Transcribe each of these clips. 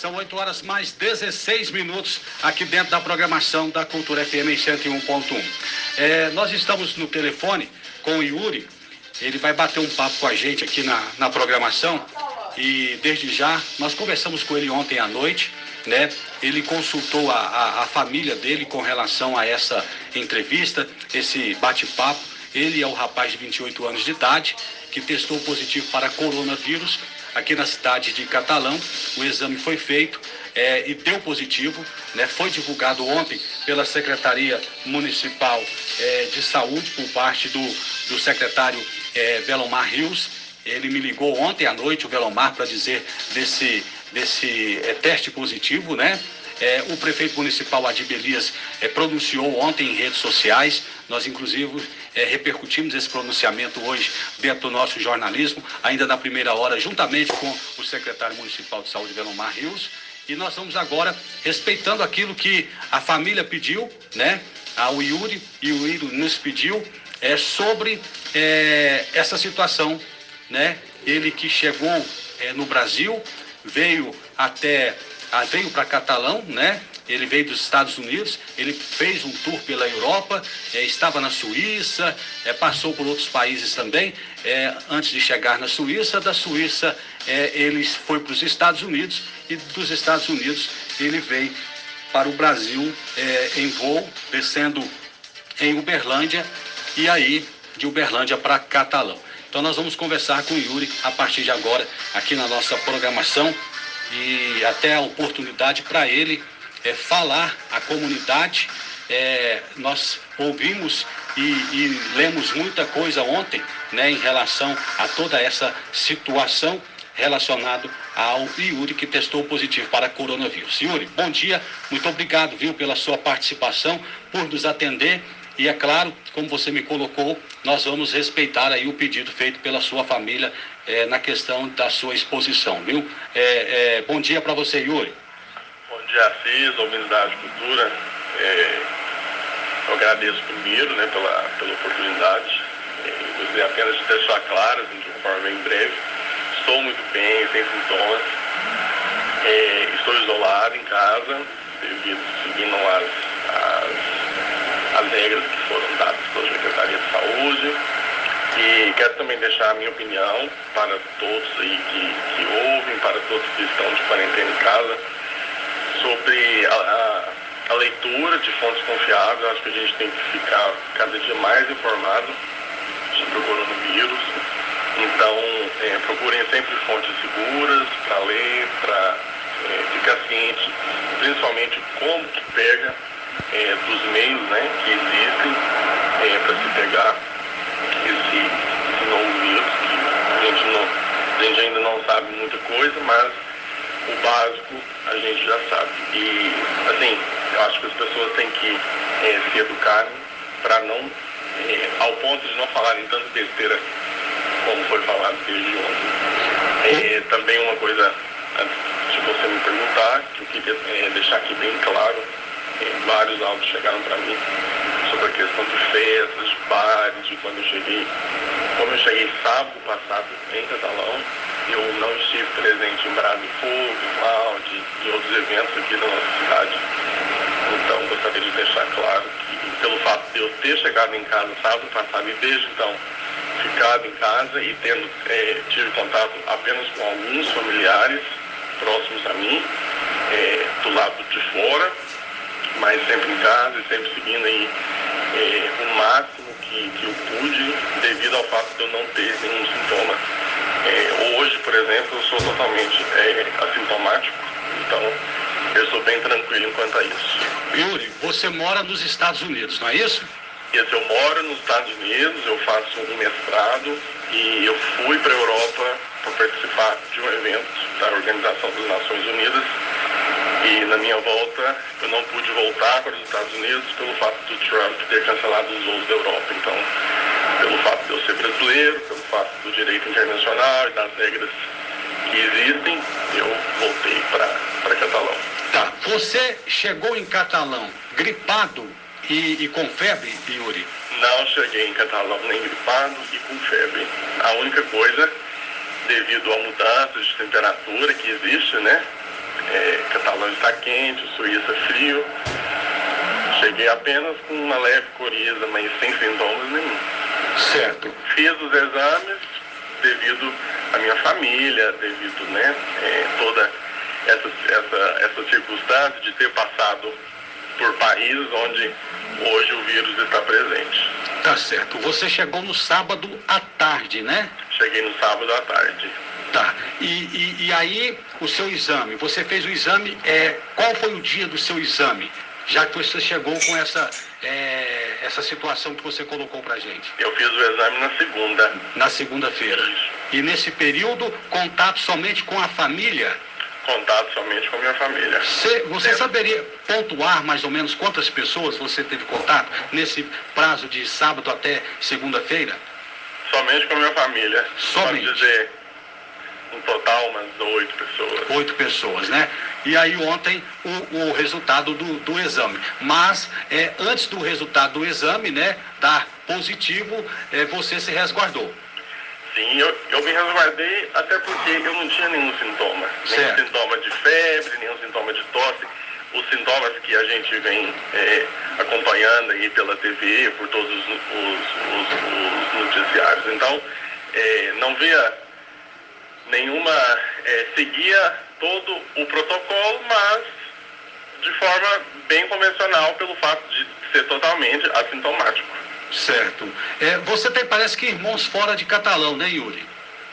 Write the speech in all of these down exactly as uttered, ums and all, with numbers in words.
São oito horas mais dezesseis minutos aqui dentro da programação da Cultura F M em cento e um ponto um. É, nós estamos no telefone com o Yuri. Ele vai bater um papo com a gente aqui na, na programação. E desde já, nós conversamos com ele ontem à noite, né? Ele consultou a, a, a família dele com relação a essa entrevista, esse bate-papo. Ele é o rapaz de vinte e oito anos de idade, que testou positivo para coronavírus aqui na cidade de Catalão. O exame foi feito é, e deu positivo, né? Foi divulgado ontem pela Secretaria Municipal é, de Saúde, por parte do, do secretário é, Velomar Rios. Ele me ligou ontem à noite, o Velomar, para dizer desse, desse é, teste positivo, né? É, o prefeito municipal Adib Elias é, pronunciou ontem em redes sociais. Nós, inclusive, é, repercutimos esse pronunciamento hoje dentro do nosso jornalismo, ainda na primeira hora, juntamente com o secretário municipal de saúde, Velomar Rios. E nós vamos agora, respeitando aquilo que a família pediu, né? O Yuri e o Yuri nos pediu é, sobre é, essa situação, né? Ele que chegou é, no Brasil, veio até... veio para Catalão, né? Ele veio dos Estados Unidos, ele fez um tour pela Europa, é, estava na Suíça, é, passou por outros países também, é, antes de chegar na Suíça. Da Suíça, é, ele foi para os Estados Unidos e dos Estados Unidos ele veio para o Brasil é, em voo, descendo em Uberlândia e aí de Uberlândia para Catalão. Então nós vamos conversar com o Yuri a partir de agora aqui na nossa programação. E até a oportunidade para ele é, falar à comunidade. É, nós ouvimos e, e lemos muita coisa ontem, né, em relação a toda essa situação relacionada ao Yuri, que testou positivo para coronavírus. Yuri, bom dia, muito obrigado, viu, pela sua participação, por nos atender. E é claro, como você me colocou, nós vamos respeitar aí o pedido feito pela sua família é, na questão da sua exposição, viu? É, é, bom dia para você, Yuri. Bom dia, Assis, ouvintes da Rádio Cultura. É, eu agradeço primeiro, né, pela, pela oportunidade. É, eu gostaria apenas de deixar claro, assim, de uma forma bem breve, estou muito bem, sem sintomas. É, estou isolado em casa, devido, seguindo as... as as regras que foram dadas pela Secretaria de Saúde. E quero também deixar a minha opinião para todos aí que, que ouvem, para todos que estão de quarentena em casa, sobre a, a, a leitura de fontes confiáveis. Eu acho que a gente tem que ficar cada dia mais informado sobre o coronavírus. Então, é, procurem sempre fontes seguras para ler, para é, ficar ciente, principalmente como que pega É, dos meios, né, que existem é, para se pegar esse, esse novo vírus, que a gente, não, a gente ainda não sabe muita coisa, mas o básico a gente já sabe. E, assim, eu acho que as pessoas têm que é, se educarem para não, é, ao ponto de não falarem tanto besteira como foi falado desde ontem. É, também uma coisa, antes de você me perguntar, que eu queria é, deixar aqui bem claro. Vários áudios chegaram para mim sobre a questão de festas, de bares, de quando eu cheguei. Como eu cheguei sábado passado em Catalão, eu não estive presente em Brasa e Fogo, em Laude e outros eventos aqui da nossa cidade. Então, gostaria de deixar claro que, pelo fato de eu ter chegado em casa sábado passado e desde então ficado em casa e tendo é, tive contato apenas com alguns familiares próximos a mim, é, do lado de fora, mas sempre em casa e sempre seguindo aí é, o máximo que, que eu pude, devido ao fato de eu não ter nenhum sintoma. É, hoje, por exemplo, eu sou totalmente é, assintomático, então eu sou bem tranquilo quanto a isso. Yuri, você mora nos Estados Unidos, não é isso? Isso, eu moro nos Estados Unidos, eu faço um mestrado e eu fui para a Europa para participar de um evento da Organização das Nações Unidas. E na minha volta, eu não pude voltar para os Estados Unidos pelo fato do Trump ter cancelado os voos da Europa. Então, pelo fato de eu ser brasileiro, pelo fato do direito internacional e das regras que existem, eu voltei para Catalão. Tá, você chegou em Catalão gripado e, e com febre, Yuri? Não cheguei em Catalão nem gripado e com febre. A única coisa, devido à mudança de temperatura que existe, né? é, Catalão está quente, Suíça frio. Cheguei apenas com uma leve coriza, mas sem sintomas nenhum. Certo. Fiz os exames devido à minha família, devido, né, é, toda essa, essa, essa circunstância de ter passado por países onde hoje o vírus está presente. Tá certo. Você chegou no sábado à tarde, né? Cheguei no sábado à tarde. Tá. E, e, e aí, o seu exame, você fez o exame, é, qual foi o dia do seu exame? Já que você chegou com essa, é, essa situação que você colocou pra gente. Eu fiz o exame na segunda. Na segunda-feira. Isso. E nesse período, contato somente com a família? Contato somente com a minha família. Você, você é. saberia pontuar mais ou menos quantas pessoas você teve contato nesse prazo de sábado até segunda-feira? Somente com a minha família. Somente? Pode dizer, em total, umas oito pessoas. Oito pessoas, né? E aí ontem o, o resultado do, do exame. Mas é, antes do resultado do exame, né, dar positivo, é, você se resguardou. Sim, eu, eu me resguardei até porque eu não tinha nenhum sintoma. Certo. Nenhum sintoma de febre, nenhum sintoma de tosse. Os sintomas que a gente vem é, acompanhando aí pela T V, por todos os, os, os, os noticiários. Então, é, não via nenhuma... É, seguia todo o protocolo, mas de forma bem convencional pelo fato de ser totalmente assintomático. Certo. É, você tem, parece que, irmãos fora de Catalão, né, Yuri?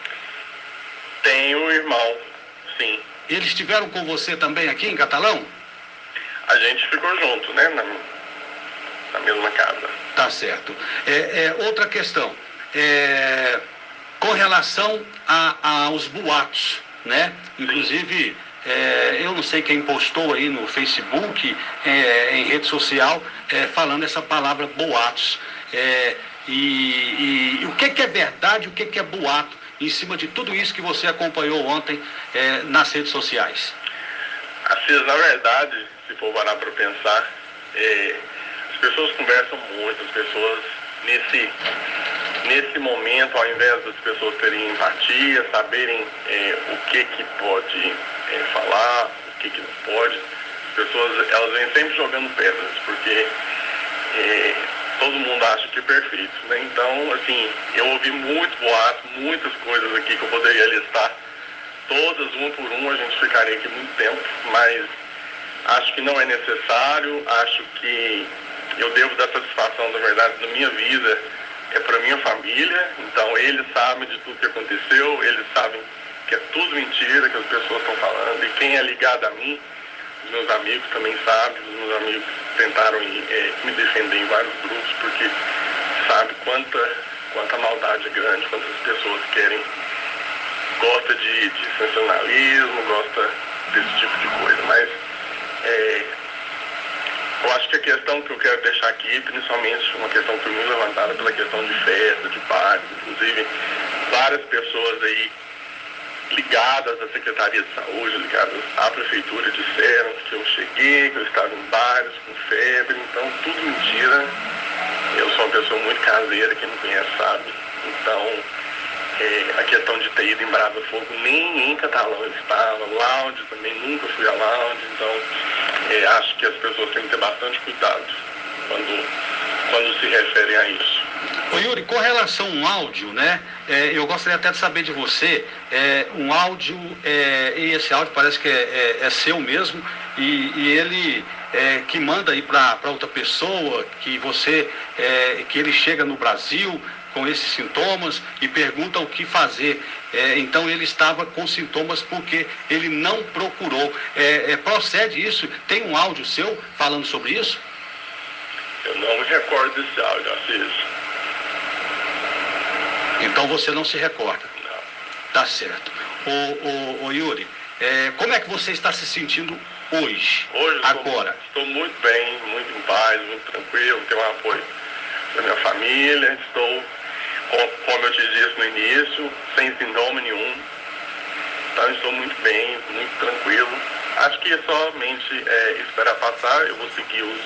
Tenho irmão, sim. Eles estiveram com você também aqui em Catalão? A gente ficou junto, né, na, na mesma casa. Tá certo. É, é, outra questão, é, com relação a, aos boatos, né? Inclusive, é, eu não sei quem postou aí no Facebook, é, em rede social, é, falando essa palavra boatos. É, e, e, e o que, que é verdade, o que, que é boato, em cima de tudo isso que você acompanhou ontem é, nas redes sociais? Assis, na verdade, se for parar para pensar, é, as pessoas conversam muito, as pessoas nesse, nesse momento, ao invés das pessoas terem empatia, saberem é, o que que pode é, falar, o que que não pode, as pessoas elas vêm sempre jogando pedras, porque é, todo mundo acha que é perfeito, né? Então, assim, eu ouvi muito boato, muitas coisas aqui que eu poderia listar, todas, uma por uma, a gente ficaria aqui muito tempo, mas acho que não é necessário, acho que eu devo dar satisfação, na verdade, na minha vida, é para minha família, então eles sabem de tudo que aconteceu, eles sabem que é tudo mentira, que as pessoas estão falando, e quem é ligado a mim, os meus amigos também sabem, os meus amigos tentaram é, me defender em vários grupos, porque sabe quanta, quanta maldade é grande, quantas pessoas querem, gosta de, de sensacionalismo, gosta desse tipo de coisa, mas é, eu acho que a questão que eu quero deixar aqui, principalmente uma questão que foi muito levantada pela questão de festa, de bares, inclusive várias pessoas aí ligadas à Secretaria de Saúde, ligadas à Prefeitura, disseram que eu cheguei, que eu estava em bares com febre, então tudo mentira. Eu sou uma pessoa muito caseira, quem me conhece sabe. Então, é, a questão de ter ido em Brasa Fogo, nem em Catalão eu estava, lounge também, nunca fui a lounge, então é, acho que as pessoas têm que ter bastante cuidado quando, quando se referem a isso. Ô Yuri, com relação ao áudio, né, é, eu gostaria até de saber de você, é, um áudio, é, e esse áudio parece que é, é, é seu mesmo, e, e ele é, que manda aí para outra pessoa, que você, é, que ele chega no Brasil com esses sintomas e pergunta o que fazer. É, então ele estava com sintomas porque ele não procurou. É, é, procede isso? Tem um áudio seu falando sobre isso? Eu não me recordo desse áudio, Assis. Então você não se recorda? Não. Tá certo. Ô, ô, ô Yuri, é, como é que você está se sentindo hoje? Hoje agora? Estou, estou muito bem, muito em paz, muito tranquilo, tenho um apoio da minha família, estou, como eu te disse no início, sem sintoma nenhum. Então estou muito bem, muito tranquilo. Acho que é somente é, esperar passar, eu vou seguir os,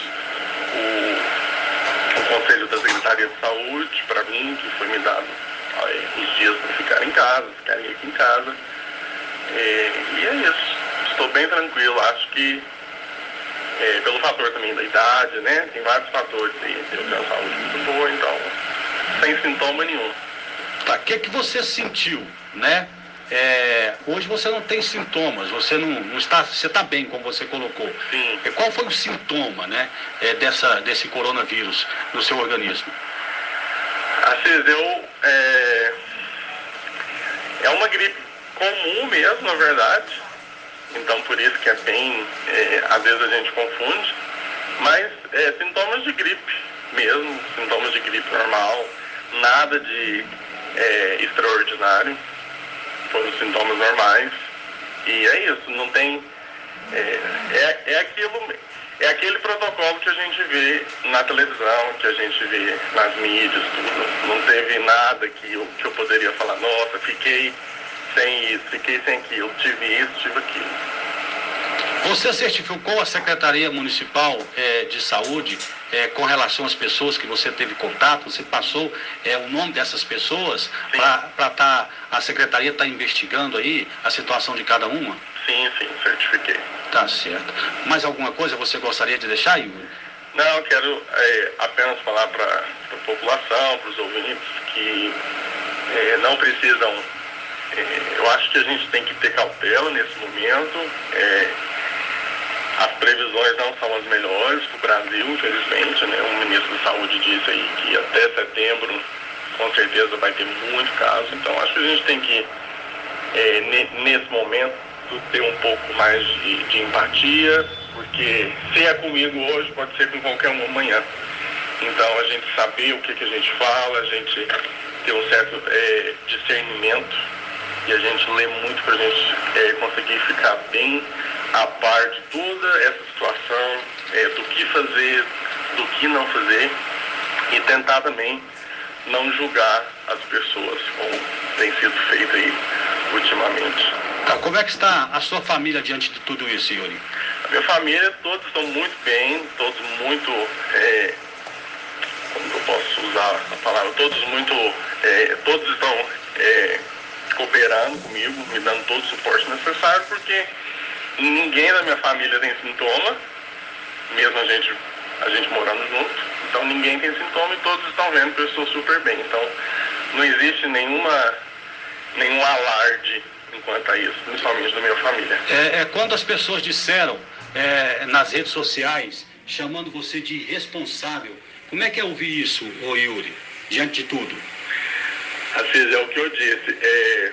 o, o conselho da Secretaria de Saúde para mim, que foi me dado aí, os dias para ficar em casa, ficarem aqui em casa. É, e é isso. estou bem tranquilo. Acho que é, pelo fator também da idade, né? Tem vários fatores aí. Eu tenho uma saúde muito boa, então sem sintoma nenhum. Tá, o que que você sentiu, né? É, hoje você não tem sintomas, você não, não está, você está bem, como você colocou. Sim. E qual foi o sintoma, né, é, dessa, desse coronavírus no seu organismo? Assim, eu, é, é uma gripe comum mesmo, na verdade. Então, por isso que é bem, é, às vezes a gente confunde. Mas é, sintomas de gripe mesmo, sintomas de gripe normal, nada de é, extraordinário. Foram sintomas normais. E é isso, não tem... É, é, é, aquilo, é aquele protocolo que a gente vê na televisão, que a gente vê nas mídias, tudo. Não teve nada que eu, que eu poderia falar, nossa, fiquei sem isso, fiquei sem aquilo, tive isso, tive aquilo. Você certificou a Secretaria Municipal é, de Saúde é, com relação às pessoas que você teve contato? Você passou é, o nome dessas pessoas para tá, a Secretaria estar tá investigando aí a situação de cada uma? Sim, sim, certifiquei. Tá certo. Mais alguma coisa você gostaria de deixar, Yuri? Não, eu quero é, apenas falar para a população, para os ouvintes, que é, não precisam... É, eu acho que a gente tem que ter cautela nesse momento. É, As previsões não são as melhores para o Brasil, infelizmente, né? O ministro da Saúde disse aí que até setembro, com certeza, vai ter muito caso. Então, acho que a gente tem que, é, nesse momento, ter um pouco mais de, de empatia, porque se é comigo hoje, pode ser com qualquer um amanhã. Então, a gente saber o que, que a gente fala, a gente ter um certo é, discernimento, e a gente lê muito para a gente é, conseguir ficar bem a par de toda essa situação, é, do que fazer, do que não fazer, e tentar também não julgar as pessoas, como tem sido feito aí ultimamente. Tá, como é que está a sua família diante de tudo isso, Yuri? A minha família, todos estão muito bem, todos muito, é, como eu posso usar a palavra, todos muito, é, todos estão é, cooperando comigo, me dando todo o suporte necessário, porque ninguém da minha família tem sintoma, mesmo a gente, a gente morando junto, então ninguém tem sintoma e todos estão vendo que eu estou super bem. Então não existe nenhuma, nenhum alarde enquanto a isso, principalmente da minha família. É, é, quando as pessoas disseram é, nas redes sociais, chamando você de irresponsável, como é que é ouvir isso, ô Yuri, diante de tudo? Assim, é o que eu disse, é...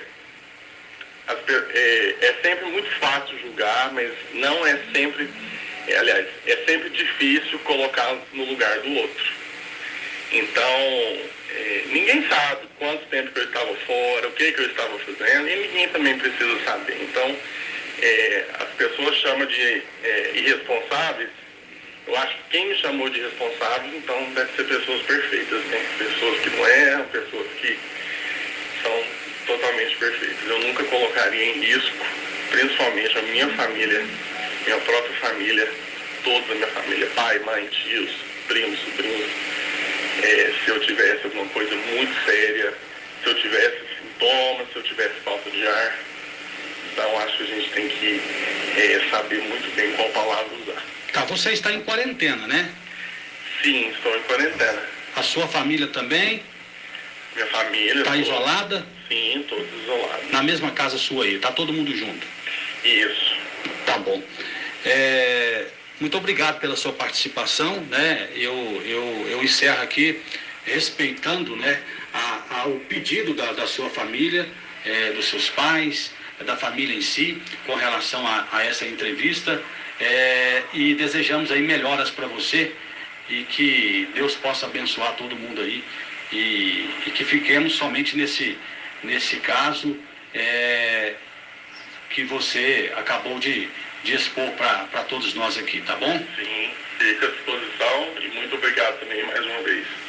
É, é sempre muito fácil julgar, mas não é sempre, é, aliás, é sempre difícil colocar no lugar do outro. Então, é, ninguém sabe quanto tempo que eu estava fora, o que, que eu estava fazendo, e ninguém também precisa saber. Então, é, as pessoas chamam de é, irresponsáveis. Eu acho que quem me chamou de irresponsável, então, deve ser pessoas perfeitas, né? Pessoas que não erram, pessoas que são totalmente perfeitos. Eu nunca colocaria em risco, principalmente a minha família, minha própria família, toda a minha família, pai, mãe, tios, primos, sobrinhos. É, se eu tivesse alguma coisa muito séria, se eu tivesse sintomas, se eu tivesse falta de ar. Então, acho que a gente tem que é, saber muito bem qual palavra usar. Tá, você está em quarentena, né? Sim, estou em quarentena. A sua família também? Minha família... Está isolada? Sim, todos isolados. Na mesma casa sua aí, tá todo mundo junto? Isso. Tá bom. É, muito obrigado pela sua participação, né? Eu, eu, eu encerro aqui respeitando, né, a, a, o pedido da, da sua família, é, dos seus pais, da família em si, com relação a, a essa entrevista, é, e desejamos aí melhoras para você e que Deus possa abençoar todo mundo aí e, e que fiquemos somente nesse, nesse caso é, que você acabou de, de expor para todos nós aqui, tá bom? Sim, fica à disposição e muito obrigado também mais uma vez.